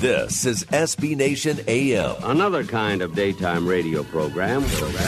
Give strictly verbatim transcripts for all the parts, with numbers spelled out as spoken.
This is S B Nation A M. Another kind of daytime radio program.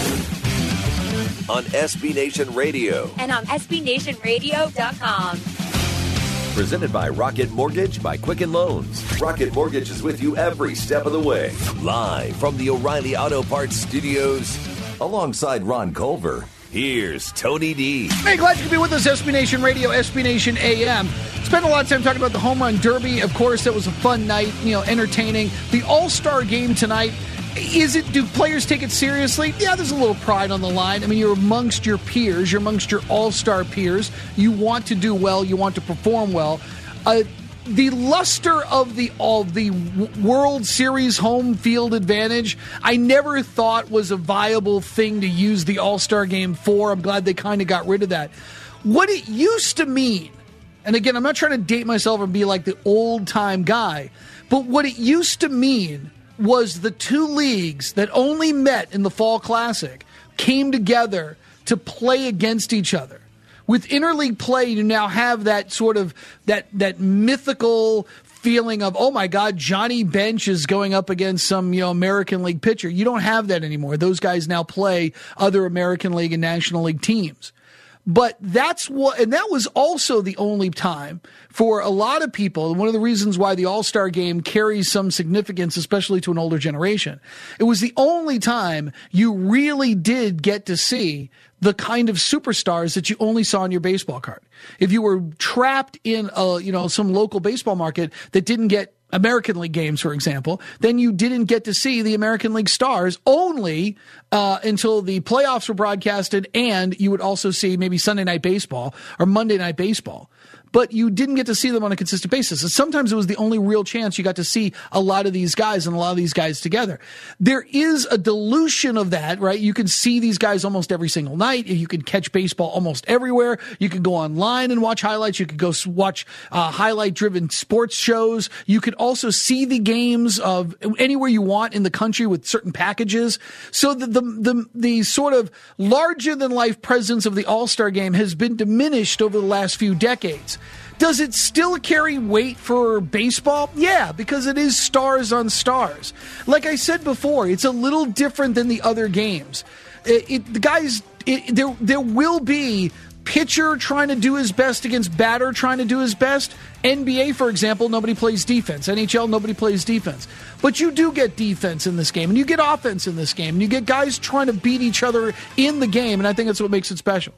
On S B Nation Radio. And on S B Nation Radio dot com. Presented by Rocket Mortgage by Quicken Loans. Rocket Mortgage is with you every step of the way. Live from the O'Reilly Auto Parts Studios. Alongside Ron Culver, here's Tony D. Hey, glad you could be with us, S B Nation Radio, S B Nation A M. Spent a lot of time talking about the Home Run Derby. Of course, that was a fun night, you know, entertaining. The All-Star Game tonight. Is it, do players take it seriously? Yeah, there's a little pride on the line. I mean, you're amongst your peers. You're amongst your all-star peers. You want to do well. You want to perform well. Uh, the luster of the all the World Series home field advantage, I never thought was a viable thing to use the All-Star Game for. I'm glad they kind of got rid of that. What it used to mean, and again, I'm not trying to date myself and be like the old-time guy, but what it used to mean was the two leagues that only met in the Fall Classic came together to play against each other. With interleague play, you now have that sort of that that mythical feeling of, oh my God, Johnny Bench is going up against some, you know, American League pitcher. You don't have that anymore. Those guys now play other American League and National League teams. But that's what, and that was also the only time for a lot of people. One of the reasons why the All-Star Game carries some significance, especially to an older generation. It was the only time you really did get to see the kind of superstars that you only saw on your baseball card. If you were trapped in a, you know, some local baseball market that didn't get American League games, for example, then you didn't get to see the American League stars only uh, until the playoffs were broadcasted, and you would also see maybe Sunday Night Baseball or Monday Night Baseball. But you didn't get to see them on a consistent basis. And sometimes it was the only real chance you got to see a lot of these guys and a lot of these guys together. There is a dilution of that, right? You can see these guys almost every single night. You can catch baseball almost everywhere. You can go online and watch highlights. You could go watch uh, highlight-driven sports shows. You could also see the games of anywhere you want in the country with certain packages. So the the the, the sort of larger-than-life presence of the All-Star Game has been diminished over the last few decades. Does it still carry weight for baseball? Yeah, because it is stars on stars. Like I said before, it's a little different than the other games. It, it, the guys, it, there, there will be pitcher trying to do his best against batter trying to do his best. N B A, for example, nobody plays defense. N H L, nobody plays defense. But you do get defense in this game, and you get offense in this game, and you get guys trying to beat each other in the game, and I think that's what makes it special.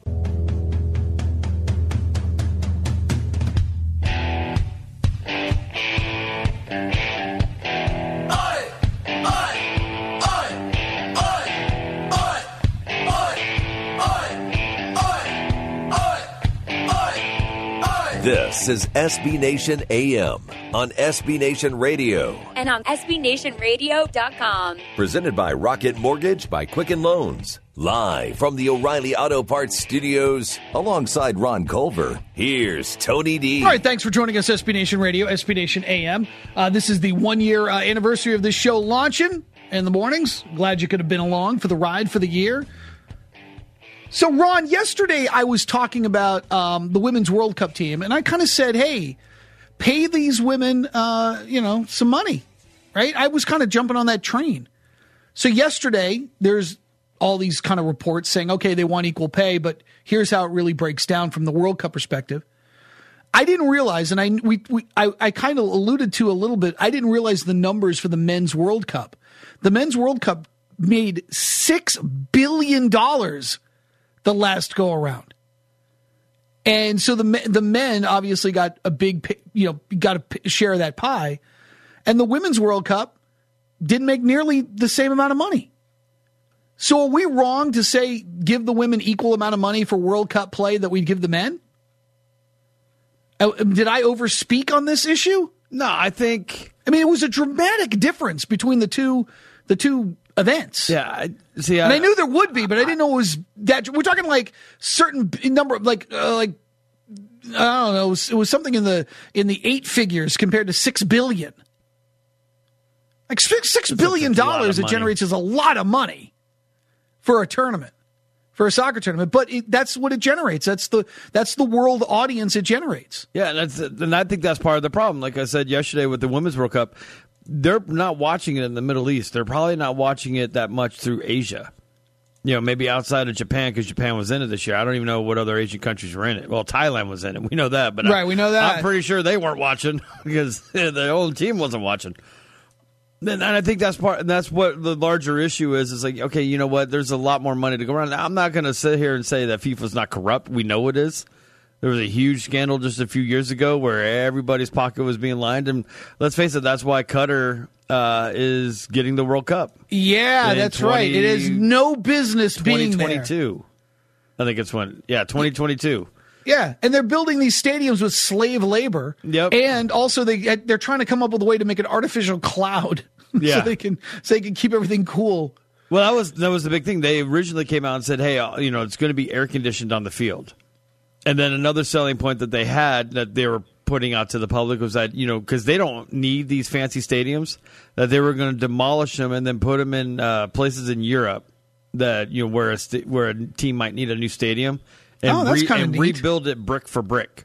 This is S B Nation A M on S B Nation Radio. And on S B Nation Radio dot com. Presented by Rocket Mortgage by Quicken Loans. Live from the O'Reilly Auto Parts Studios. Alongside Ron Culver, here's Tony D. All right, thanks for joining us, S B Nation Radio, S B Nation A M. Uh, this is the one-year uh, anniversary of this show launching in the mornings. Glad you could have been along for the ride for the year. So, Ron, yesterday I was talking about um, the Women's World Cup team, and I kind of said, hey, pay these women, uh, you know, some money, right? I was kind of jumping on that train. So yesterday, there's all these kind of reports saying, okay, they want equal pay, but here's how it really breaks down from the World Cup perspective. I didn't realize, and I we, we I, I kind of alluded to a little bit, I didn't realize the numbers for the Men's World Cup. The Men's World Cup made six billion dollars the last go around. And so the the men obviously got a big, you know, got a share of that pie. And the Women's World Cup didn't make nearly the same amount of money. So are we wrong to say give the women equal amount of money for World Cup play that we'd give the men? Did I overspeak on this issue? No, I think... I mean, it was a dramatic difference between the two the two events. Yeah, I, see, and I, I knew there would be, but I didn't know it was that. We're talking like certain number of like uh, like I don't know. It was, it was something in the in the eight figures compared to six billion. Like six, six billion dollars it generates is a lot of money for a tournament, for a soccer tournament. But it, that's what it generates. That's the that's the world audience it generates. Yeah, and, that's, and I think that's part of the problem. Like I said yesterday with the Women's World Cup, they're not watching it in the Middle East. They're probably not watching it that much through Asia. You know, maybe outside of Japan, because Japan was in it this year. I don't even know what other Asian countries were in it. Well, Thailand was in it. We know that. But right, I, we know that. I'm pretty sure they weren't watching because the whole team wasn't watching. And I think that's part. And that's what the larger issue is. Is like, okay, you know what? There's a lot more money to go around. Now, I'm not going to sit here and say that FIFA's not corrupt. We know it is. There was a huge scandal just a few years ago where everybody's pocket was being lined. And let's face it, that's why Qatar uh, is getting the World Cup. Yeah, that's twenty, right. It has no business being there. twenty twenty-two. I think it's when. Yeah, twenty twenty-two. Yeah, and they're building these stadiums with slave labor. Yep. And also they they're trying to come up with a way to make an artificial cloud yeah. so they can so they can keep everything cool. Well, that was that was the big thing. They originally came out and said, "Hey, uh, you know, it's going to be air conditioned on the field." And then another selling point that they had that they were putting out to the public was that, you know, because they don't need these fancy stadiums, that they were going to demolish them and then put them in uh, places in Europe that, you know, where a st- where a team might need a new stadium and, oh, that's re- kind of and neat. rebuild it brick for brick.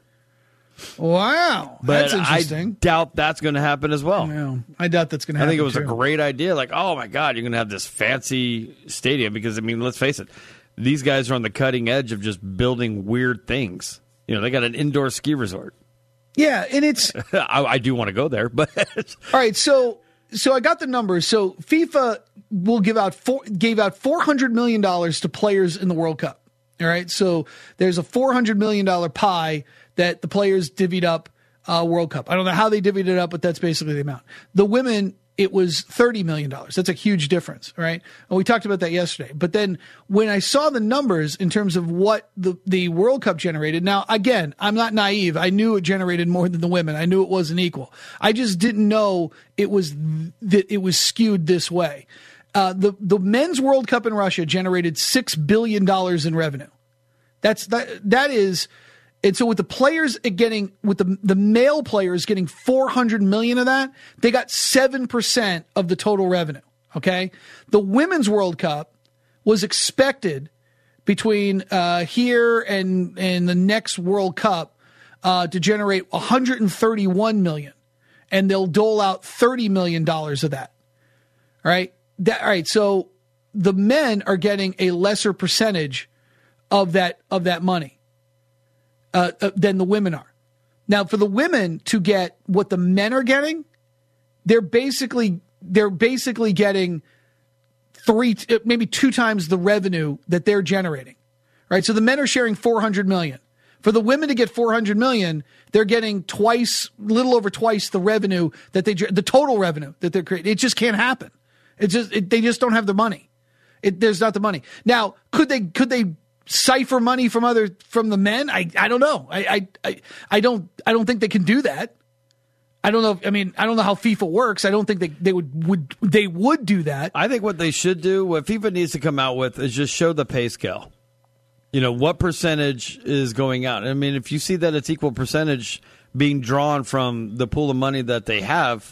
Wow, but that's interesting. I doubt that's going to happen as well. No, I doubt that's going to happen. I think it was too. a great idea. Like, oh my God, you're going to have this fancy stadium because, I mean, let's face it, these guys are on the cutting edge of just building weird things. You know, they got an indoor ski resort. Yeah, and it's I, I do want to go there, but all right. So, so I got the numbers. So FIFA will give out four, gave out four hundred million dollars to players in the World Cup. All right. So there's a four hundred million dollar pie that the players divvied up uh, World Cup. I don't know how they divvied it up, but that's basically the amount. The women, it was thirty million dollars. That's a huge difference, right? And we talked about that yesterday. But then when I saw the numbers in terms of what the, the World Cup generated, now, again, I'm not naive. I knew it generated more than the women. I knew it wasn't equal. I just didn't know it was that it was skewed this way. Uh, the, the men's World Cup in Russia generated six billion dollars in revenue. That's that. That is... And so with the players getting, with the the male players getting four hundred million of that, they got seven percent of the total revenue. Okay. The Women's World Cup was expected between uh, here and, and the next World Cup uh, to generate one hundred thirty-one million, and they'll dole out thirty million dollars of that. All right. That, all right. So the men are getting a lesser percentage of that, of that money. Uh, uh, than the women are. Now, for the women to get what the men are getting, they're basically they're basically getting three, maybe two times the revenue that they're generating, right? So the men are sharing four hundred million. For the women to get four hundred million, they're getting twice, little over twice the revenue that they, the total revenue that they're creating. It just can't happen. It's just it, they just don't have the money. It, there's not the money. Now, could they could they cipher money from other from the men? I, I don't know. I, I I don't I don't think they can do that. I don't know. If, I mean, I don't know how FIFA works. I don't think they, they would would they would do that. I think what they should do, what FIFA needs to come out with, is just show the pay scale. You know, what percentage is going out. I mean, if you see that it's equal percentage being drawn from the pool of money that they have,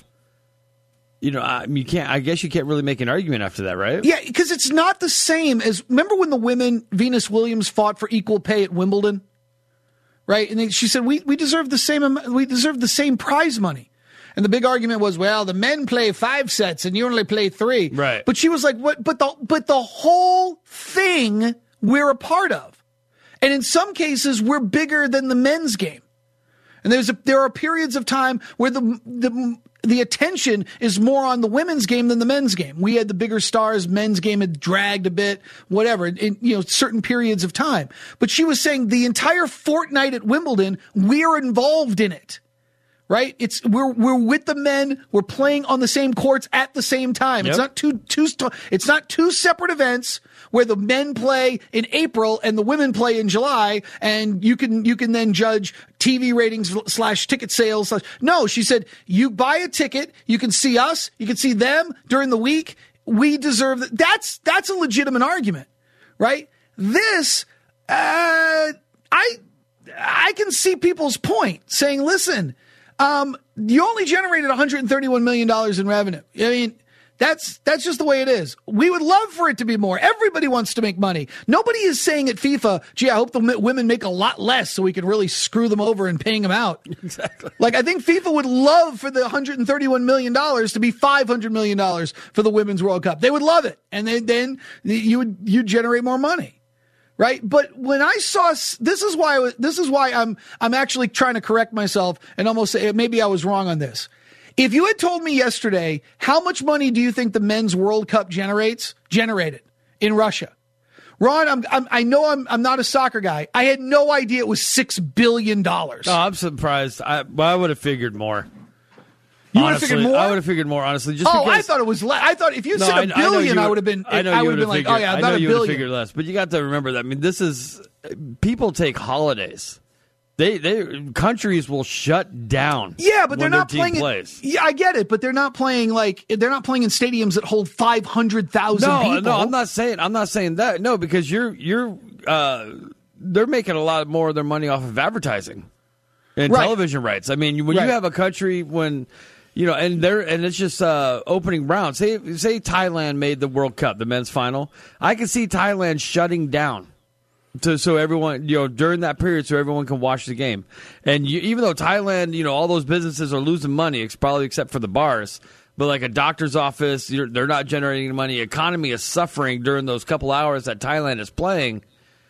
you know, I mean, you can't. I guess you can't really make an argument after that, right? Yeah, because it's not the same as. Remember when the women, Venus Williams, fought for equal pay at Wimbledon, right? And they, she said we we deserve the same. We deserve the same prize money. And the big argument was, well, the men play five sets and you only play three, right? But she was like, what? But the but the whole thing we're a part of, and in some cases we're bigger than the men's game. And there's a, there are periods of time where the the the attention is more on the women's game than the men's game. We had the bigger stars. Men's game had dragged a bit, whatever, in, you know, certain periods of time. But she was saying the entire fortnight at Wimbledon, we're involved in it, right? It's we're we're with the men. We're playing on the same courts at the same time. Yep. It's not two two it's not two separate events where the men play in April and the women play in July, and you can you can then judge T V ratings slash ticket sales. Slash. No, she said, you buy a ticket, you can see us, you can see them during the week. We deserve that. That's that's a legitimate argument, right? This, uh, I I can see people's point saying, listen, um, you only generated one hundred thirty-one million dollars in revenue. I mean, That's that's just the way it is. We would love for it to be more. Everybody wants to make money. Nobody is saying at FIFA, gee, I hope the m- women make a lot less so we can really screw them over and paying them out. Exactly. Like, I think FIFA would love for the one hundred thirty-one million dollars to be five hundred million dollars for the Women's World Cup. They would love it. And they, then you would you generate more money. Right. But when I saw, this is why, I was, this is why I'm, I'm actually trying to correct myself and almost say maybe I was wrong on this. If you had told me yesterday, how much money do you think the Men's World Cup generates, generated in Russia? Ron, I'm, I'm, I know I'm, I'm not a soccer guy. I had no idea it was six billion dollars. Oh, I'm surprised. I, well, I would have figured more. You would have figured more? I would have figured more, honestly. Just oh, because, I thought it was less. I thought if you no, said a I, billion, I, I would have been, I, know I you would have been like, figured, oh yeah, I about know a you billion. would have figured less. But you got to remember that. I mean, this is, people take holidays. They, they, countries will shut down. Yeah, but they're not playing. Plays. In, yeah, I get it, but they're not playing like they're not playing in stadiums that hold five hundred thousand no, people. No, I'm not saying. I'm not saying that. No, because you're you're uh, they're making a lot more of their money off of advertising and right. television rights. I mean, when right. you have a country when. You know, and they're and it's just uh, opening round. Say say Thailand made the World Cup, the men's final. I can see Thailand shutting down. To, so everyone, you know, during that period, so everyone can watch the game. And you, even though Thailand, you know, all those businesses are losing money, it's probably except for the bars. But like a doctor's office, you're, they're not generating money. Economy is suffering during those couple hours that Thailand is playing.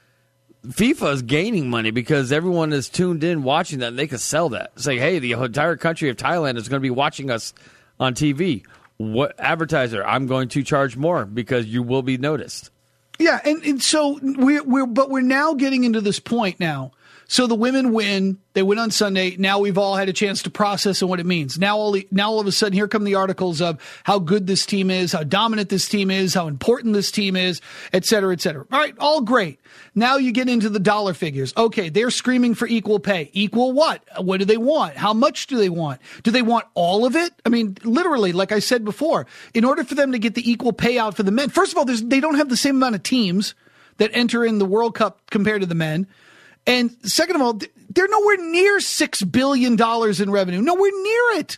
FIFA is gaining money because everyone is tuned in watching that, and they can sell that. It's like, hey, the entire country of Thailand is going to be watching us on T V. What advertiser? I'm going to charge more because you will be noticed. Yeah, and, and so we're we're but we're now getting into this point now. So the women win. They win on Sunday. Now we've all had a chance to process and what it means. Now all the, now all of a sudden, here come the articles of how good this team is, how dominant this team is, how important this team is, et cetera, et cetera. All right, all great. Now you get into the dollar figures. Okay, they're screaming for equal pay. Equal what? What do they want? How much do they want? Do they want all of it? I mean, literally, like I said before, in order for them to get the equal payout for the men, first of all, there's, they don't have the same amount of teams that enter in the World Cup compared to the men. And second of all, they're nowhere near six billion dollars in revenue. Nowhere near it.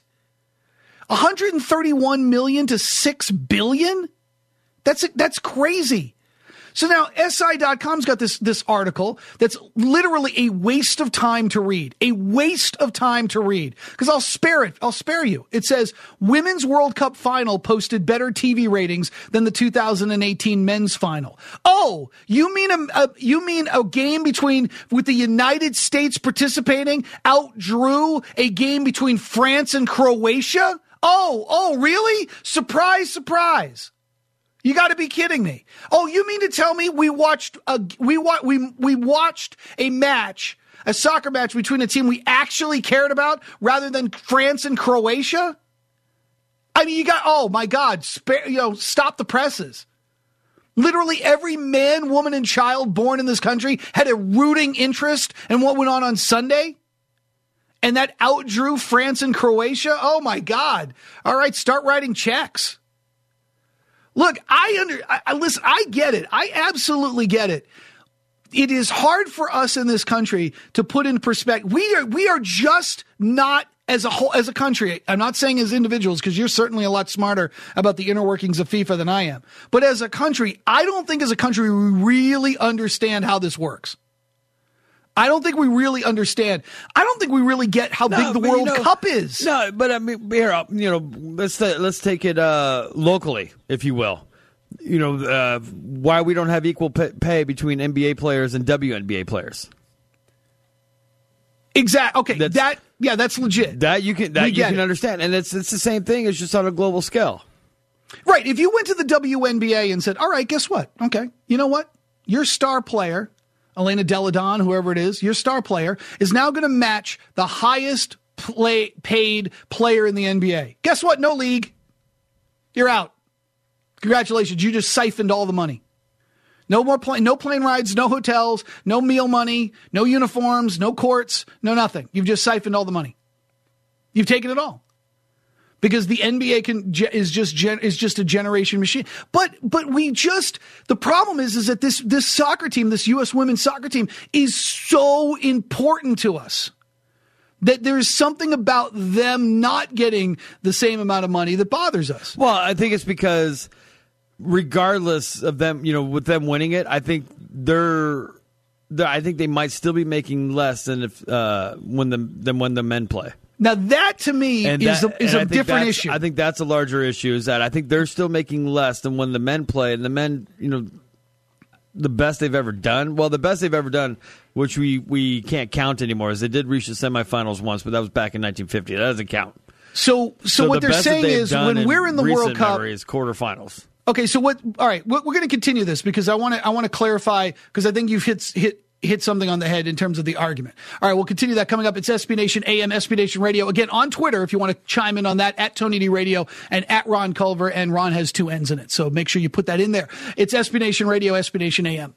one hundred thirty-one million dollars to six billion dollars? That's, that's crazy. So now S I dot com's got this, this article that's literally a waste of time to read. A waste of time to read. Because I'll spare it. I'll spare you. It says, Women's World Cup Final posted better T V ratings than the two thousand eighteen Men's Final. Oh, you mean a, a you mean a game between, with the United States participating, outdrew a game between France and Croatia? Oh, oh, really? Surprise, surprise. You got to be kidding me. Oh, you mean to tell me we watched a we wa- we we watched a match, a soccer match between a team we actually cared about rather than France and Croatia? I mean, you got oh my God, spare, you know, stop the presses. Literally every man, woman, and child born in this country had a rooting interest in what went on on Sunday. And that outdrew France and Croatia. Oh my God. All right, start writing checks. Look, I under I, I listen, I get it. I absolutely get it. It is hard for us in this country to put in perspective. We are we are just not as a whole as a country. I'm not saying as individuals, because you're certainly a lot smarter about the inner workings of FIFA than I am. But as a country, I don't think as a country we really understand how this works. I don't think we really understand. I don't think we really get how no, big the World you know, Cup is. No, but I mean, here, you know, let's let's take it uh, locally, if you will. You know, uh, why we don't have equal pay between N B A players and W N B A players. Exactly. Okay. That's, that yeah, that's legit. That you can that we you can it. understand, and it's it's the same thing. It's just on a global scale. Right. If you went to the W N B A and said, "All right, guess what? Okay, you know what? Your star player." Elena Delle Donne, whoever it is, your star player, is now going to match the highest play, paid player in the N B A. Guess what? No league. You're out. Congratulations. You just siphoned all the money. No more plane, no plane rides, no hotels, no meal money, no uniforms, no courts, no nothing. You've just siphoned all the money. You've taken it all. Because the N B A can is just is just a generation machine, but but we just the problem is is that this this soccer team, this U S women's soccer team, is so important to us. That there's something about them not getting the same amount of money that bothers us. Well, I think it's because regardless of them, you know, with them winning it, I think they're, they're I think they might still be making less than if uh, when the than when the men play. Now that to me and is that, a, is a different that's, issue. I think that's a larger issue. Is that I think they're still making less than when the men play, and the men, you know, the best they've ever done. Well, the best they've ever done, which we, we can't count anymore, is they did reach the semifinals once, but that was back in nineteen fifty. That doesn't count. So, so, so what the they're saying is when in we're in the World Cup, is quarterfinals. Okay, so what? All right, we're, we're going to continue this because I want to I want to clarify because I think you've hit hit. hit something on the head in terms of the argument. All right, we'll continue that coming up. It's S B Nation A M, S B Nation Radio. Again, on Twitter, if you want to chime in on that, at Tony D Radio and at Ron Culver, and Ron has two N's in it. So make sure you put that in there. It's S B Nation Radio, S B Nation A M.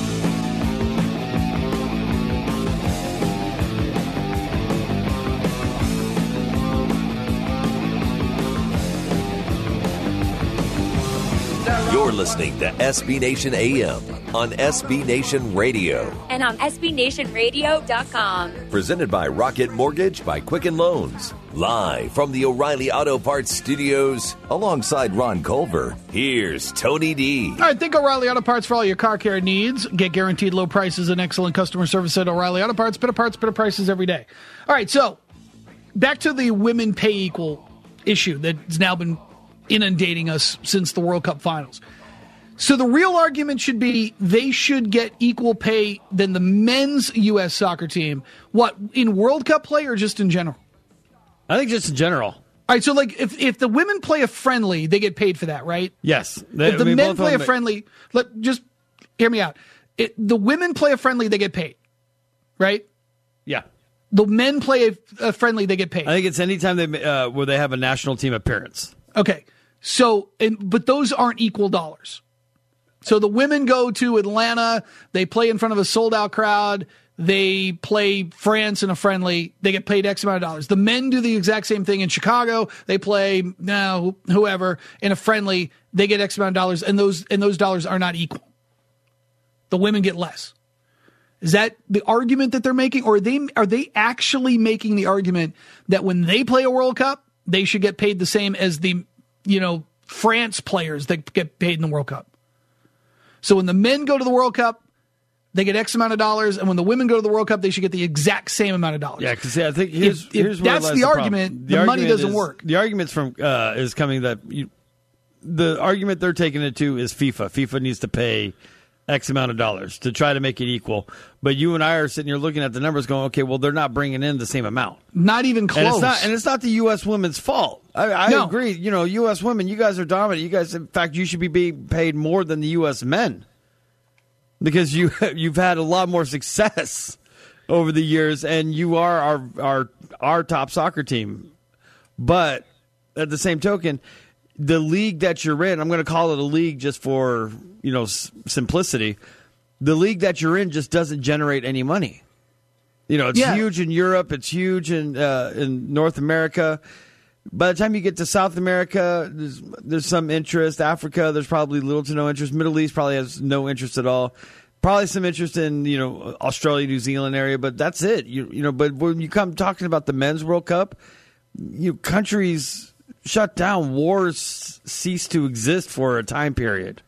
You're listening to S B Nation A M on S B Nation Radio. And on S B Nation Radio dot com. Presented by Rocket Mortgage by Quicken Loans. Live from the O'Reilly Auto Parts Studios, alongside Ron Culver, here's Tony D. All right, think O'Reilly Auto Parts for all your car care needs. Get guaranteed low prices and excellent customer service at O'Reilly Auto Parts. Better parts, better prices every day. All right, so back to the women pay equal issue that's now been inundating us since the World Cup finals. So the real argument should be they should get equal pay than the men's U S soccer team. What, in World Cup play or just in general? I think just in general. All right, so like if, if the women play a friendly, they get paid for that, right? Yes. They, if the I mean, men play a them, friendly, let just hear me out. It, the women play a friendly, they get paid, right? Yeah. The men play a, a friendly, they get paid. I think it's anytime they uh, where they have a national team appearance. Okay. So, and, but those aren't equal dollars. So the women go to Atlanta, they play in front of a sold-out crowd, they play France in a friendly, they get paid X amount of dollars. The men do the exact same thing in Chicago, they play, now whoever, in a friendly, they get X amount of dollars, and those and those dollars are not equal. The women get less. Is that the argument that they're making, or are they, are they actually making the argument that when they play a World Cup, they should get paid the same as the, you know, France players that get paid in the World Cup? So when the men go to the World Cup, they get X amount of dollars, and when the women go to the World Cup, they should get the exact same amount of dollars. Yeah, because I think here's, if, if here's where that's lies the, the argument, the, the argument money doesn't is, work. The argument's from uh, is coming that you, the argument they're taking it to is FIFA. FIFA needs to pay X amount of dollars to try to make it equal. But you and I are sitting here looking at the numbers, going, okay, well, they're not bringing in the same amount. Not even close. And it's not, and it's not the U S women's fault. I, I No. agree. You know, U S women, you guys are dominant. You guys, in fact, you should be being paid more than the U S men because you you've had a lot more success over the years, and you are our our our top soccer team. But at the same token, the league that you're in, I'm going to call it a league just for, you know, s- simplicity. The league that you're in just doesn't generate any money. You know, it's Yeah. huge in Europe. It's huge in uh, in North America. By the time you get to South America, there's, there's some interest. Africa, there's probably little to no interest. Middle East probably has no interest at all. Probably some interest in, you know, Australia, New Zealand area, but that's it. You you know, but when you come talking about the men's World Cup, you know, countries shut down, wars cease to exist for a time period.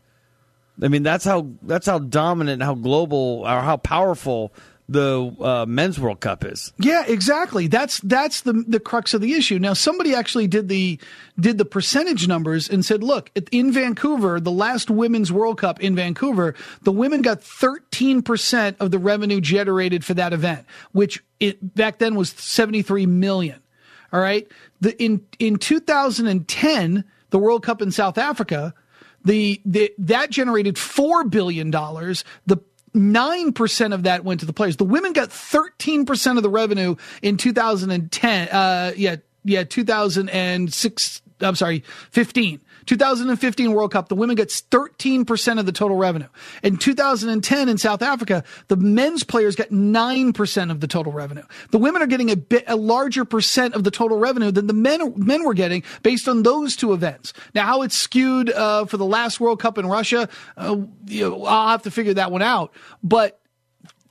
I mean, that's how that's how dominant, how global, or how powerful the uh, men's World Cup is. Yeah, exactly. That's that's the the crux of the issue. Now, somebody actually did the did the percentage numbers and said, look, in Vancouver, the last Women's World Cup in Vancouver, the women got thirteen percent of the revenue generated for that event, which it back then was seventy-three million. All right. The in in two thousand ten, the World Cup in South Africa, the, the that generated four billion dollars. The nine percent of that went to the players. The women got thirteen percent of the revenue in two thousand ten. Uh, yeah, yeah, two thousand six. I'm sorry, fifteen. two thousand fifteen World Cup, the women got thirteen percent of the total revenue. In two thousand ten in South Africa, the men's players got nine percent of the total revenue. The women are getting a bit, a larger percent of the total revenue than the men, men were getting based on those two events. Now, how it's skewed uh, for the last World Cup in Russia, uh, you know, I'll have to figure that one out. But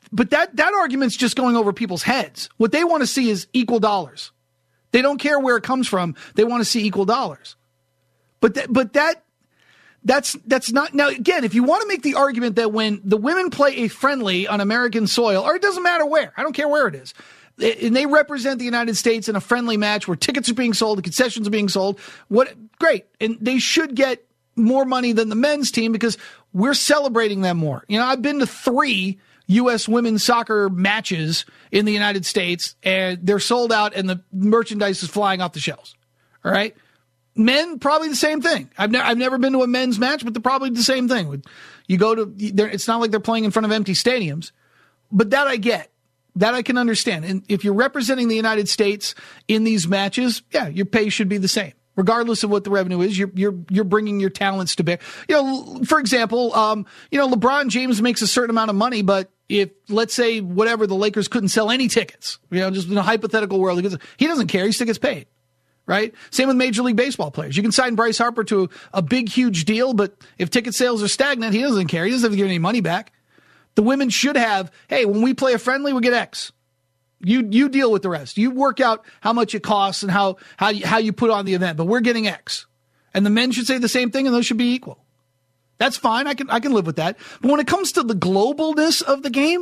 but that, that argument's just going over people's heads. What they want to see is equal dollars. They don't care where it comes from. They want to see equal dollars. But th- but that that's that's not now again, if you want to make the argument that when the women play a friendly on American soil, or it doesn't matter where, I don't care where it is, and they represent the United States in a friendly match where tickets are being sold, the concessions are being sold, what great. And they should get more money than the men's team because we're celebrating them more. You know, I've been to three U S women's soccer matches in the United States, and they're sold out and the merchandise is flying off the shelves. All right. Men, probably the same thing. I've, ne- I've never been to a men's match, but they're probably the same thing. You go to, it's not like they're playing in front of empty stadiums, but that I get. That I can understand. And if you're representing the United States in these matches, yeah, your pay should be the same. Regardless of what the revenue is, you're you're you're bringing your talents to bear. You know, for example, um, you know, LeBron James makes a certain amount of money, but if let's say whatever the Lakers couldn't sell any tickets, you know, just in a hypothetical world, he doesn't care. He still gets paid, right? Same with Major League Baseball players. You can sign Bryce Harper to a, a big, huge deal, but if ticket sales are stagnant, he doesn't care. He doesn't have to give any money back. The women should have, hey, when we play a friendly, we get X. You you deal with the rest. You work out how much it costs and how how you, how you put on the event, but we're getting X. And the men should say the same thing, and those should be equal. That's fine. I can I can live with that. But when it comes to the globalness of the game,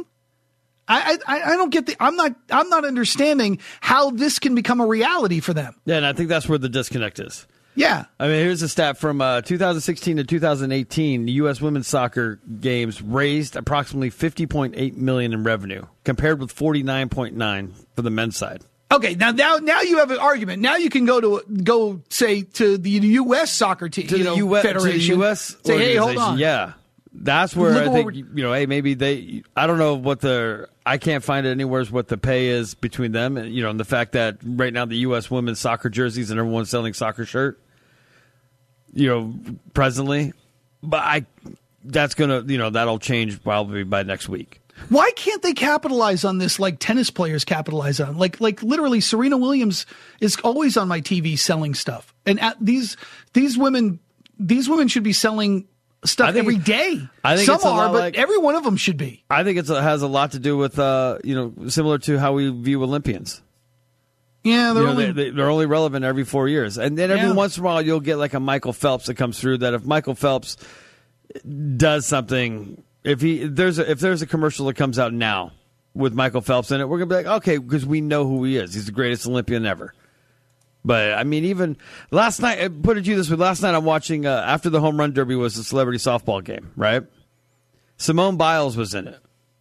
I I, I don't get the. I'm not I'm not understanding how this can become a reality for them. Yeah, and I think that's where the disconnect is. Yeah. I mean, here's a stat from uh, two thousand sixteen to two thousand eighteen. The U S women's soccer games raised approximately fifty point eight million dollars in revenue, compared with forty-nine point nine for the men's side. Okay, now now now you have an argument. Now you can go to go say to the U S soccer team, to you the know, U S, Federation, to the U S say, hey, hold on. Yeah, that's where Look I at think what you know, hey, maybe they. I don't know what the. I can't find it anywhere what the pay is between them, and you know, and the fact that right now the U S women's soccer jerseys and everyone's selling soccer shirt. You know, presently, but I that's gonna you know that'll change probably by next week. Why can't they capitalize on this like tennis players capitalize on? Like like literally, Serena Williams is always on my T V selling stuff, and at these these women these women should be selling stuff think, every day. I think some it's a are, lot but like, every one of them should be. I think it's a, has a lot to do with uh, you know similar to how we view Olympians. Yeah, they're you know, only they, they're only relevant every four years. And then every yeah. once in a while, you'll get like a Michael Phelps that comes through that if Michael Phelps does something, if he if there's a, if there's a commercial that comes out now with Michael Phelps in it, we're going to be like, okay, because we know who he is. He's the greatest Olympian ever. But, I mean, even last night, I put it to you this way, last night I'm watching, uh, after the home run derby was a celebrity softball game, right? Simone Biles was in it.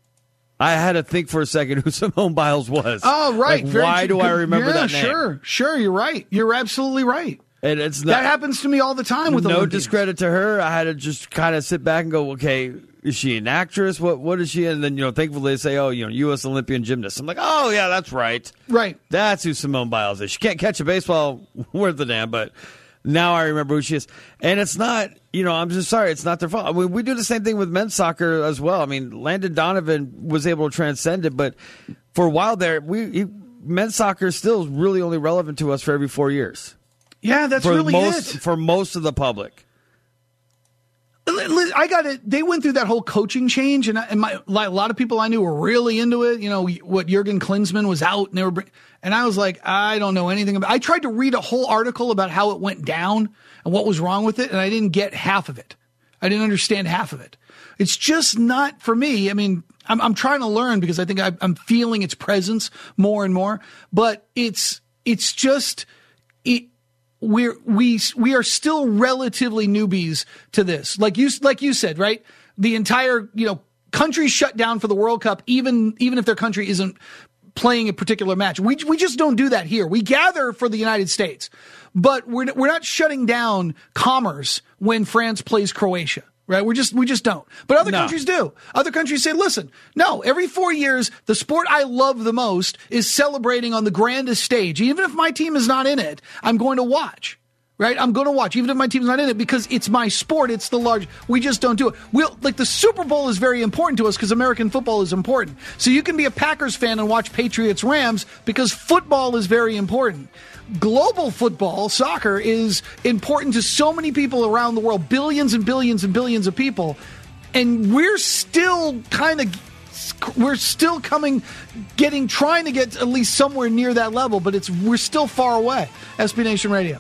I had to think for a second who Simone Biles was. Oh, right. Like, Very why true. do I remember yeah, that name? Sure, sure. You're right. You're absolutely right. And it's not, that happens to me all the time with no Olympians. discredit to her. I had to just kind of sit back and go, okay, is she an actress? What What is she? And then, you know, thankfully they say, oh, you know, U S Olympian gymnast. I'm like, oh, yeah, that's right. Right. That's who Simone Biles is. She can't catch a baseball worth a damn, but now I remember who she is. And it's not, you know, I'm just sorry, it's not their fault. I mean, we do the same thing with men's soccer as well. I mean, Landon Donovan was able to transcend it, but for a while there, we he, men's soccer is still really only relevant to us for every four years. Yeah, that's for really most, it. For most of the public. I got it. They went through that whole coaching change, and, I, and my, like, a lot of people I knew were really into it. You know, what Jurgen Klinsmann was out, and they were, bring, and I was like, I don't know anything about. I tried to read a whole article about how it went down and what was wrong with it, and I didn't get half of it. I didn't understand half of it. It's just not for me. I mean, I'm, I'm trying to learn because I think I, I'm feeling its presence more and more, but it's it's just it. We're, we, we are still relatively newbies to this. Like you, like you said, right? The entire, you know, country shut down for the World Cup, even, even if their country isn't playing a particular match. We, we just don't do that here. We gather for the United States, but we're, we're not shutting down commerce when France plays Croatia. Right? We're just, we just don't. But other no. countries do. Other countries say, listen, no, every four years, the sport I love the most is celebrating on the grandest stage. Even if my team is not in it, I'm going to watch. Right? I'm going to watch, even if my team's not in it, because it's my sport. It's the large. We just don't do it. We'll, like the Super Bowl is very important to us because American football is important. So you can be a Packers fan and watch Patriots Rams because football is very important. Global football, soccer, is important to so many people around the world, billions and billions and billions of people. And we're still kind of it's we're still coming, getting, trying to get at least somewhere near that level, but it's we're still far away. S B Nation Radio.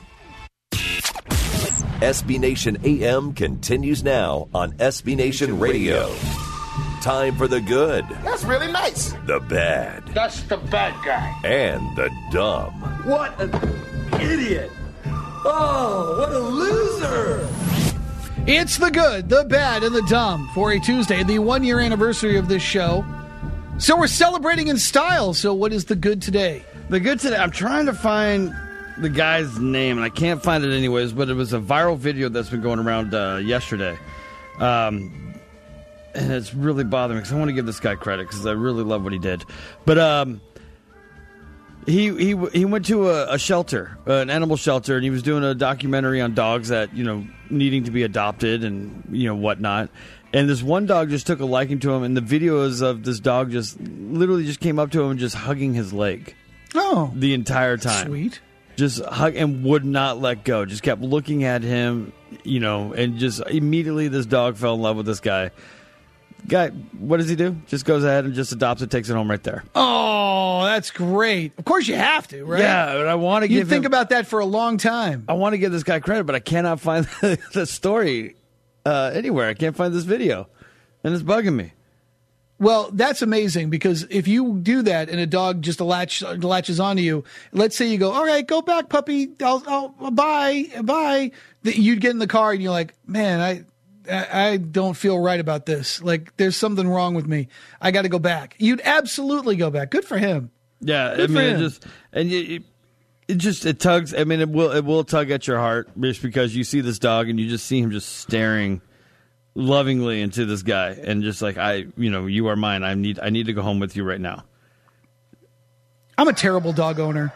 S B Nation A M continues now on S B Nation Radio. Time for the good, That's really nice. the bad, That's the bad guy. and the dumb. What an idiot! Oh, what a loser! It's the good, the bad, and the dumb for a Tuesday, the one-year anniversary of this show. So we're celebrating in style. So what is the good today? The good today, I'm trying to find the guy's name, and I can't find it anyways, but it was a viral video that's been going around uh, yesterday. Um, and it's really bothering me because I want to give this guy credit because I really love what he did. But um, he he he went to a, a shelter, uh, an animal shelter, and he was doing a documentary on dogs that, you know, needing to be adopted and, you know, whatnot. And this one dog just took a liking to him, and the video is of this dog just literally just came up to him and just hugging his leg Oh, the entire time. sweet. Just hug and would not let go. Just kept looking at him, you know, and just immediately this dog fell in love with this guy. Guy, what does he do? Just goes ahead and just adopts it, takes it home right there. Oh, that's great. Of course you have to, right? Yeah, but I want to You give think him, about that for a long time. I want to give this guy credit, but I cannot find the, the story uh, anywhere. I can't find this video, and it's bugging me. Well, that's amazing because if you do that and a dog just latch, latches onto you, let's say you go, all right, go back, puppy. I'll, I'll, bye, bye. That you'd get in the car and you're like, man, I, I, I don't feel right about this. Like there's something wrong with me. I got to go back. You'd absolutely go back. Good for him. Yeah, Good I for mean, it him. just and it, it, it just it tugs. I mean, it will it will tug at your heart just because you see this dog and you just see him just staring lovingly into this guy and just like, I, you know, you are mine. I need I need to go home with you right now. I'm a terrible dog owner.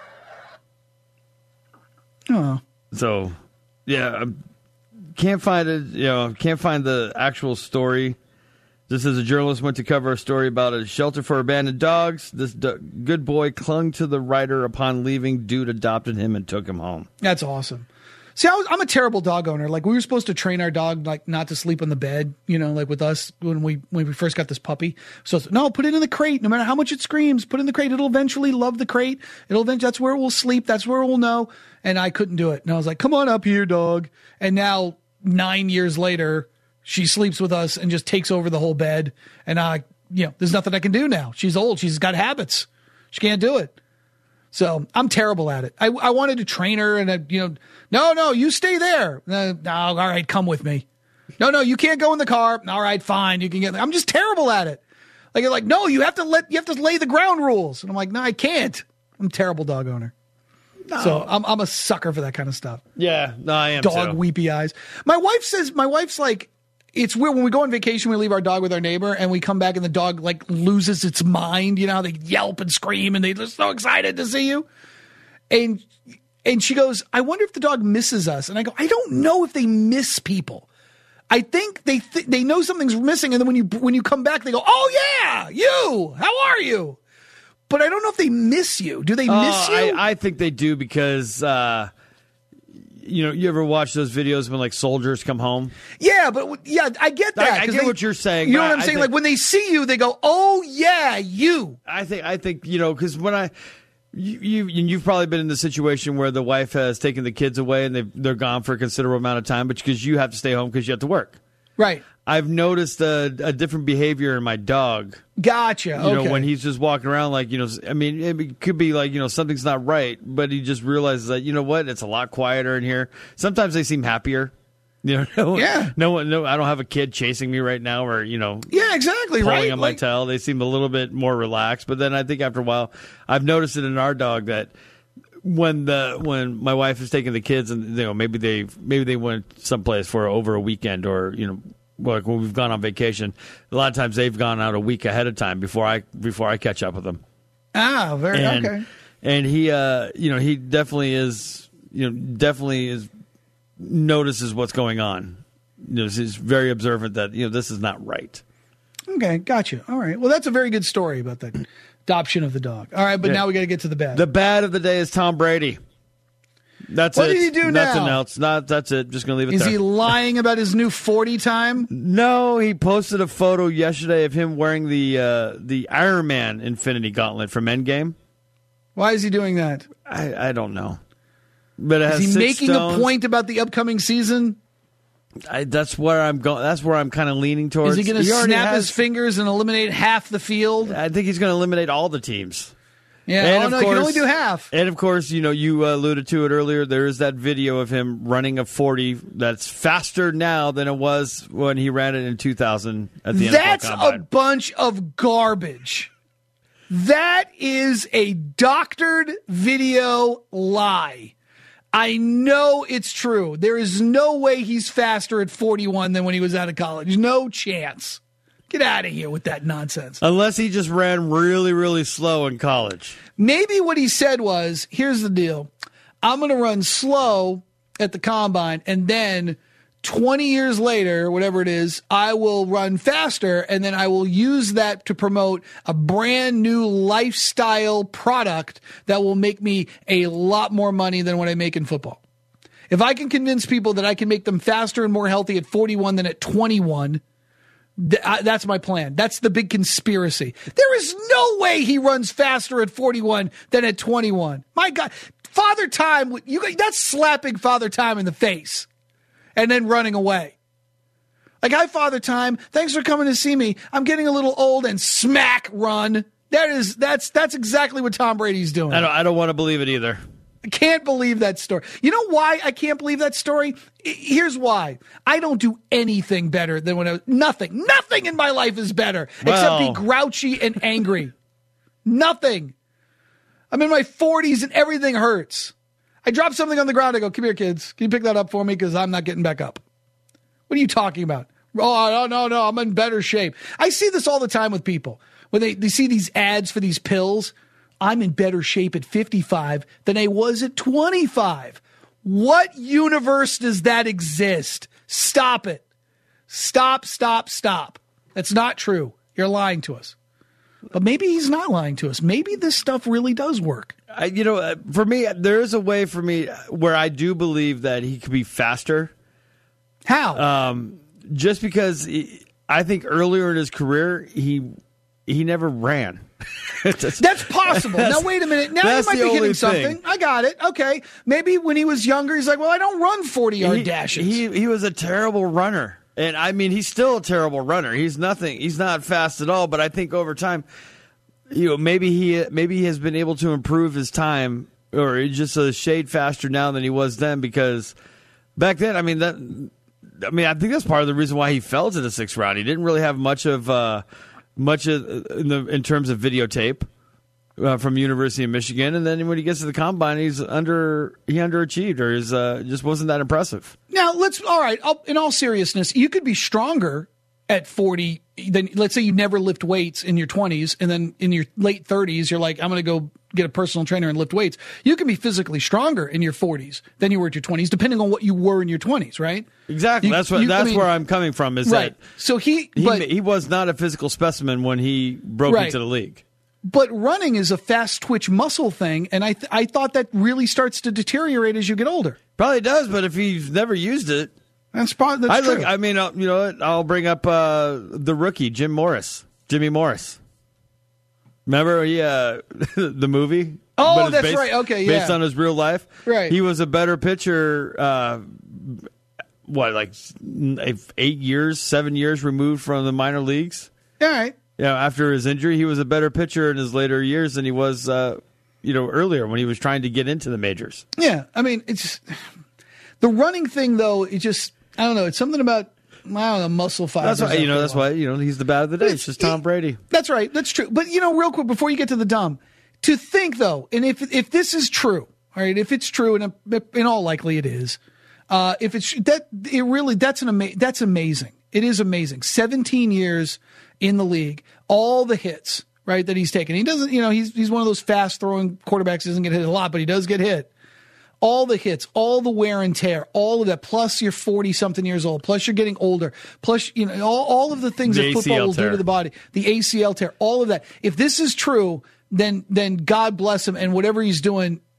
Oh, So, yeah, I can't find it. You know, can't find the actual story. Just as a journalist went to cover a story about a shelter for abandoned dogs, this do- good boy clung to the writer upon leaving. Dude adopted him and took him home. that's awesome. See, I was, I'm a terrible dog owner. Like we were supposed to train our dog like not to sleep on the bed, you know, like with us when we when we first got this puppy. So it's, no, put it in the crate. No matter how much it screams, put it in the crate. It'll eventually love the crate. It'll eventually, that's where it will sleep. That's where it will know. And I couldn't do it. And I was like, come on up here, dog. And now nine years later, she sleeps with us and just takes over the whole bed. And I, you know, there's nothing I can do now. She's old. She's got habits. She can't do it. So I'm terrible at it. I, I wanted to train her and, I, you know, no, no, you stay there. Uh, no, all right, come with me. No, no, you can't go in the car. All right, fine. You can get, I'm just terrible at it. Like, you're like, no, you have to let, you have to lay the ground rules. And I'm like, no, I can't. I'm a terrible dog owner. No. So I'm, I'm a sucker for that kind of stuff. Yeah, no, I am Dog too. weepy eyes. My wife says, my wife's like, it's weird when we go on vacation, we leave our dog with our neighbor and we come back and the dog like loses its mind. You know how they yelp and scream and they're so excited to see you. And, and she goes, I wonder if the dog misses us. And I go, I don't know if they miss people. I think they, th- they know something's missing. And then when you, when you come back, they go, oh yeah, you, how are you? But I don't know if they miss you. Do they Uh, miss you? I, I think they do because, uh, you know, you ever watch those videos when like soldiers come home? Yeah, but yeah, I get that. I, I 'cause get they- what you're saying. You know but what I'm I saying? think- Like when they see you, they go, "Oh yeah, you." I think I think you know because when I you, you you've probably been in the situation where the wife has taken the kids away and they they're gone for a considerable amount of time, but because you have to stay home because you have to work. Right. I've noticed a, a different behavior in my dog. Gotcha. You okay. know, when he's just walking around like, you know, I mean, it could be like, you know, something's not right, but he just realizes that, you know what, it's a lot quieter in here. Sometimes they seem happier. You know, no, Yeah. no one, no, I don't have a kid chasing me right now or, you know, yeah, exactly. pulling Right. on my Like- tail. They seem a little bit more relaxed. But then I think after a while, I've noticed it in our dog that when the when my wife is taking the kids and, you know, maybe they maybe they went someplace for over a weekend or, you know, like when we've gone on vacation, a lot of times they've gone out a week ahead of time before I before I catch up with them. ah, very And, okay. and he, uh, you know, he definitely is, you know, definitely is notices what's going on. You know, he's very observant that, you know, this is not right. Okay, gotcha. All right. Well, that's a very good story about the adoption of the dog. All right, but Yeah. now we got to get to the bad. The bad of the day is Tom Brady. That's what it. did he do now? Nothing else. Not. That's it. Just gonna leave it Is there. he lying about his new forty time? No, he posted a photo yesterday of him wearing the uh, the Iron Man Infinity Gauntlet from Endgame. Why is he doing that? I, I don't know. But it is has he six making stones. a point about the upcoming season? I, that's where I'm going. That's where I'm kind of leaning towards. Is he going to already snap has- his fingers and eliminate half the field? I think he's going to eliminate all the teams. Yeah, And oh, of no, you can course- only do half. And of course, you know, you uh, alluded to it earlier. There is that video of him running a forty that's faster now than it was when he ran it in two thousand at the That's N F L Combine. a bunch of garbage. That is a doctored video lie. I know it's true. There is no way he's faster at forty-one than when he was out of college. No chance. Get out of here with that nonsense. Unless he just ran really, really slow in college. Maybe what he said was, here's the deal. I'm going to run slow at the combine, and then twenty years later, whatever it is, I will run faster, and then I will use that to promote a brand new lifestyle product that will make me a lot more money than what I make in football. If I can convince people that I can make them faster and more healthy at forty-one than at twenty-one, th- I, that's my plan. That's the big conspiracy. There is no way he runs faster at forty-one than at twenty-one. My God, Father Time, you, that's slapping Father Time in the face and then running away. Like, hi, Father Time. Thanks for coming to see me. I'm getting a little old, and smack run. That is, that's, that's exactly what Tom Brady's doing. I don't, I don't want to believe it either. I can't believe that story. You know why I can't believe that story? I- Here's why. I don't do anything better than when I was, nothing, nothing in my life is better Well. except be grouchy and angry. Nothing. I'm in my forties and everything hurts. I drop something on the ground. I go, come here, kids. Can you pick that up for me? Because I'm not getting back up. What are you talking about? Oh, no, no, no. I'm in better shape. I see this all the time with people. When they, they see these ads for these pills, I'm in better shape at fifty-five than I was at twenty-five. What universe does that exist? Stop it. Stop, stop, stop. That's not true. You're lying to us. But maybe he's not lying to us. Maybe this stuff really does work. I, you know, uh, for me, there is a way for me where I do believe that he could be faster. How? Um, just because he, I think earlier in his career, he he never ran. that's, That's possible. that's- now, wait a minute. Now you that's might the be only hitting something. thing. I got it. Okay. Maybe when he was younger, he's like, well, I don't run forty-yard he, dashes. He he was a terrible runner. And I mean, he's still a terrible runner. He's nothing. He's not fast at all. But I think over time, you know, maybe he maybe he has been able to improve his time, or he's just a shade faster now than he was then. Because back then, I mean that. I mean, I think that's part of the reason why he fell to the sixth round. He didn't really have much of uh, much of, in, the, in terms of videotape uh, from University of Michigan, and then when he gets to the combine, he's under he underachieved, or is uh, just wasn't that impressive. Now, let's, all right, I'll, in all seriousness, you could be stronger at forty than, let's say you never lift weights in your twenties, and then in your late thirties, you're like, I'm going to go get a personal trainer and lift weights. You can be physically stronger in your forties than you were at your twenties, depending on what you were in your twenties, right? Exactly. You- that's what. you- I that's mean- where I'm coming from. Is Right. that So he, he, but, he was not a physical specimen when he broke Right. into the league. but running is a fast twitch muscle thing, and I, th- I thought that really starts to deteriorate as you get older. Probably does, but if he's never used it, That's, pro- that's I true. look. I mean, uh, you know, what? I'll bring up uh, the rookie Jim Morris, Jimmy Morris. Remember he uh, the movie? Oh, But it's that's based- right. Okay, based yeah. on his real life. Right. He was a better pitcher. Uh, what, like eight years, seven years removed from the minor leagues? All right. Yeah, after his injury, he was a better pitcher in his later years than he was, uh, you know, earlier when he was trying to get into the majors. Yeah, I mean, it's the running thing, though. It just, I don't know. It's something about, I don't know, muscle fibers. That's why, you know, after a that's while. why, you know, he's the bat of the day. It's just Tom Brady. That's right. That's true. But, you know, real quick, before you get to the dumb, to think, though, and if if this is true, all right, if it's true, and in all likely it is, uh, if it's that, it really, that's an ama- that's amazing. It is amazing. seventeen years in the league, all the hits, right, that he's taken. He doesn't, you know, he's he's one of those fast throwing quarterbacks. Doesn't get hit a lot, but he does get hit. All the hits, all the wear and tear, all of that. Plus, you're forty something years old. Plus, you're getting older. Plus, you know, all, all of the things The that football A C L will do tear. to the body. The A C L tear, all of that. If this is true, then then God bless him, and whatever he's doing,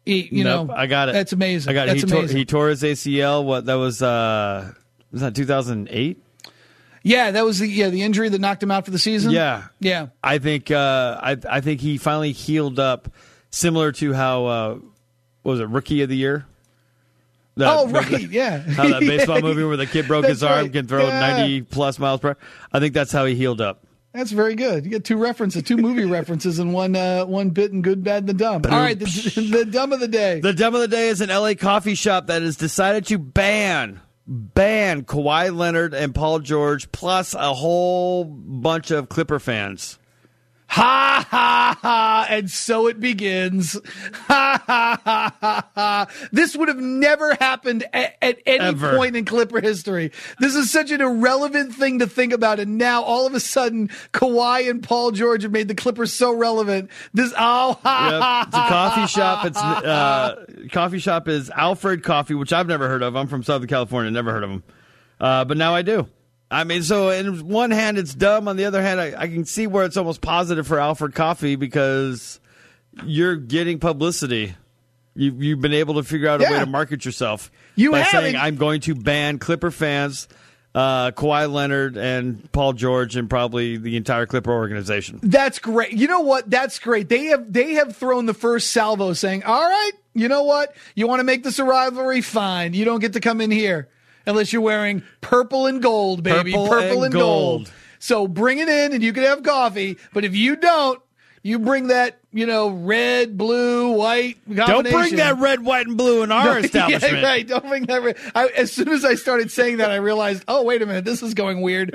He, you Nope, know, I got it. That's amazing. I got it. That's He tore, amazing. he tore his A C L. What that was? Uh, was that two thousand eight? Yeah, that was the yeah the injury that knocked him out for the season. Yeah, yeah. I think uh, I I think he finally healed up, similar to how uh, what was it, Rookie of the Year? That, oh right, yeah. How that baseball Yeah. movie where the kid broke That's his arm, right. can throw Yeah. ninety plus miles per hour. I think that's how he healed up. That's very good. You get two references, two movie references, and one uh, one bit in Good, Bad, and the Dumb. All right, the, the dumb of the day. The dumb of the day is an L A coffee shop that has decided to ban ban Kawhi Leonard and Paul George plus a whole bunch of Clipper fans. Ha ha ha! And so it begins. Ha ha ha ha ha! This would have never happened at, at any Ever. point in Clipper history. This is such an irrelevant thing to think about, and now all of a sudden, Kawhi and Paul George have made the Clippers so relevant. This oh ha Yep. ha! It's a coffee shop. It's uh, coffee shop is Alfred Coffee, which I've never heard of. I'm from Southern California, never heard of them, uh, but now I do. I mean, so in one hand it's dumb. On the other hand, I, I can see where it's almost positive for Alfred Coffee because you're getting publicity. You, you've been able to figure out a Yeah. way to market yourself You by have, saying, and- "I'm going to ban Clipper fans, uh, Kawhi Leonard, and Paul George, and probably the entire Clipper organization." That's great. You know what? That's great. They have they have thrown the first salvo, saying, "All right, you know what? You want to make this a rivalry? Fine. You don't get to come in here." Unless you're wearing purple and gold, baby. Purple Purple, and and, gold. gold. So bring it in and you can have coffee. But if you don't, you bring that, you know, red, blue, white combination. Don't bring that red, white, and blue in our establishment. Yeah, right. Don't bring that red. I, as soon as I started saying that, I realized, oh, wait a minute. This is going weird.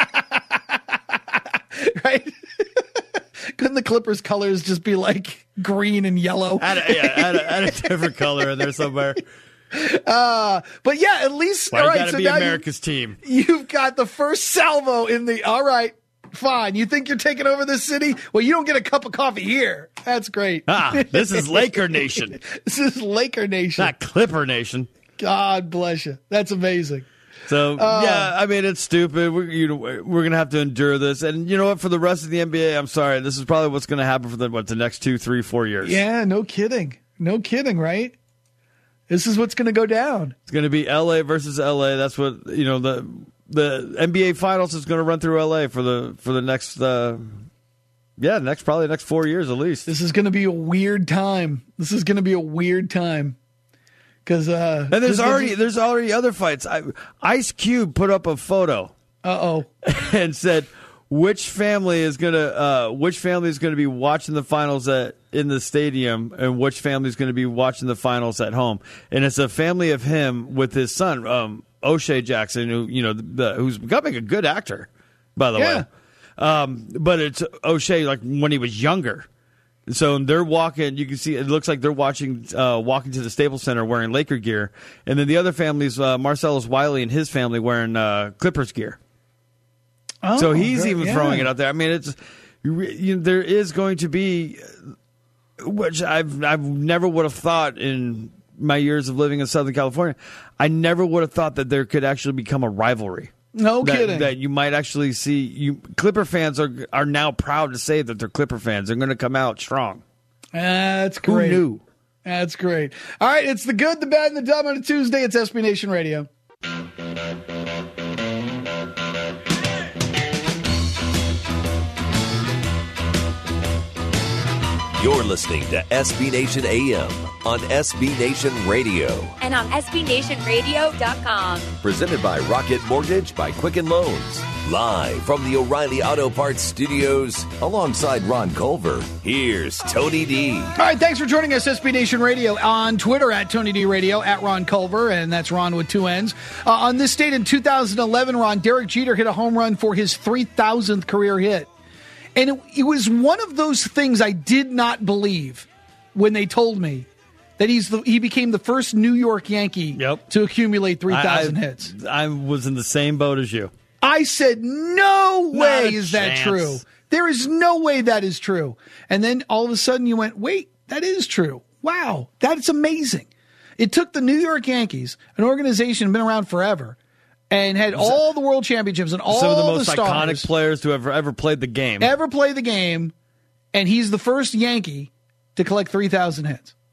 Right? Couldn't the Clippers colors just be like green and yellow? Add a, yeah, add a, add a different color in there somewhere. Uh, but yeah, at least Why all you right. gotta So be now America's team? you, you've got the first salvo in the. All right, fine. You think you're taking over this city? Well, you don't get a cup of coffee here. That's great. Ah, this is Laker Nation, This is Laker Nation. not Clipper Nation. God bless you. That's amazing. So yeah, I mean it's stupid. We're you know we're gonna have to endure this, and you know what? For the rest of the N B A, I'm sorry, this is probably what's gonna happen for the what the next two, three, four years. Yeah, no kidding. No kidding. Right. This is what's going to go down. It's gonna be L A versus L A. That's what you know the the N B A Finals is gonna run through L A for the for the next uh, yeah next probably the next four years at least. This is going to be a weird time. This is going to be a weird time. Because uh, And there's already there's already other fights. I, Ice Cube put up a photo Uh oh. and said which family is gonna uh, which family is gonna be watching the finals at in the stadium and which family is gonna be watching the finals at home. And it's a family of him with his son, um, O'Shea Jackson, who you know the, the, who's becoming a good actor, by the Yeah. way. Um, but it's O'Shea like when he was younger. So they're walking. You can see it looks like they're watching, uh, walking to the Staples Center wearing Laker gear, and then the other families, uh, Marcellus Wiley and his family wearing uh, Clippers gear. Oh, So he's very- even yeah. throwing it out there. I mean, it's you know, there is going to be, which I've I've never would have thought in my years of living in Southern California. I never would have thought that there could actually become a rivalry. No that, kidding. That you might actually see. You Clipper fans are are now proud to say that they're Clipper fans. They're going to come out strong. That's Who great. knew? That's great. All right, it's the good, the bad, and the dumb on a Tuesday. It's S B Nation Radio. You're listening to S B Nation A M on S B Nation Radio. And on S B Nation Radio dot com. Presented by Rocket Mortgage by Quicken Loans. Live from the O'Reilly Auto Parts Studios alongside Ron Culver. Here's Tony D. All right, thanks for joining us, S B Nation Radio, on Twitter at Tony D Radio, at Ron Culver, and that's Ron with two N's. Uh, on this date in two thousand eleven, Ron, Derek Jeter hit a home run for his three thousandth career hit. And it, it was one of those things I did not believe when they told me that he's the, he became the first New York Yankee Yep. to accumulate three thousand I- I- hits. I was in the same boat as you. I said, no way a is that chance. true. There is no way that is true. And then all of a sudden you went, wait, that is true. Wow, that's amazing. It took the New York Yankees, an organization been around forever, and had all the world championships and all Some of the most stars iconic players to ever ever played the game. ever play the game, and he's the first Yankee to collect three thousand hits.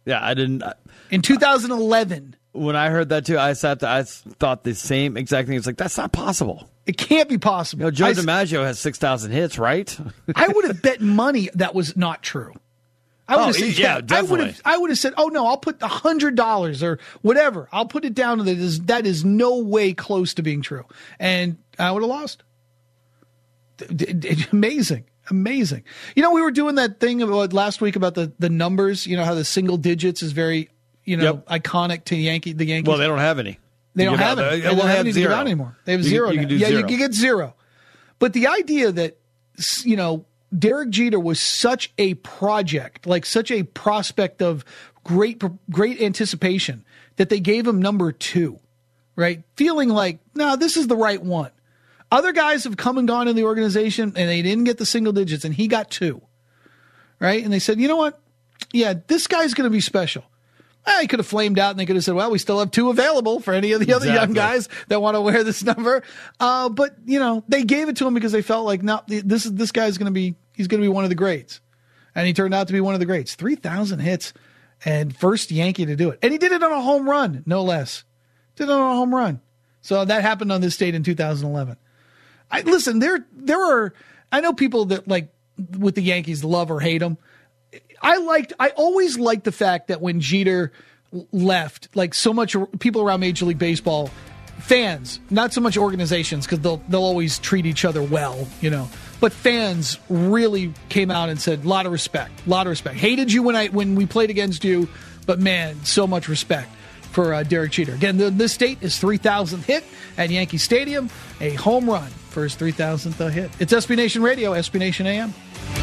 Yeah, I didn't. In two thousand eleven. When I heard that too, I sat there, I thought the same exact thing. It's like, that's not possible. It can't be possible. You know, Joe I, DiMaggio has six thousand hits, right? I would have bet money that was not true. I would oh, have said, yeah, yeah, definitely. I would have, I would have said, oh, no, I'll put one hundred dollars or whatever. I'll put it down to that is, that is no way close to being true. And I would have lost. D- d- amazing. Amazing. You know, we were doing that thing about last week about the, the numbers, you know, how the single digits is very, you know, yep. iconic to Yankee, the Yankees. Well, they don't have any. They don't have it. it. They Well, don't they have have any to zero. give out anymore. They have You- zero you now. can do yeah, zero. you can get zero. But the idea that, you know, Derek Jeter was such a project, like such a prospect of great, great anticipation that they gave him number two, right? Feeling like, no, this is the right one. Other guys have come and gone in the organization and they didn't get the single digits and he got two, right? And they said, you know what? Yeah, this guy's going to be special. Eh, he could have flamed out and they could have said, well, we still have two available for any of the other Exactly. young guys that want to wear this number. Uh, but, you know, they gave it to him because they felt like, no, this is this guy's going to be, he's going to be one of the greats. And he turned out to be one of the greats. three thousand hits and first Yankee to do it. And he did it on a home run, no less. Did it on a home run. So that happened on this date in two thousand eleven. I, listen, there, there are, I know people that like with the Yankees love or hate them. I liked, I always liked the fact that when Jeter left, like so much people around Major League Baseball, fans, not so much organizations, because they'll, they'll always treat each other well, you know, but fans really came out and said, a lot of respect, a lot of respect. Hated you when I, when we played against you, but man, so much respect for uh, Derek Jeter. Again, the, this date is three thousandth hit at Yankee Stadium, a home run for his three thousandth hit. It's S B Nation Radio, S B Nation A M.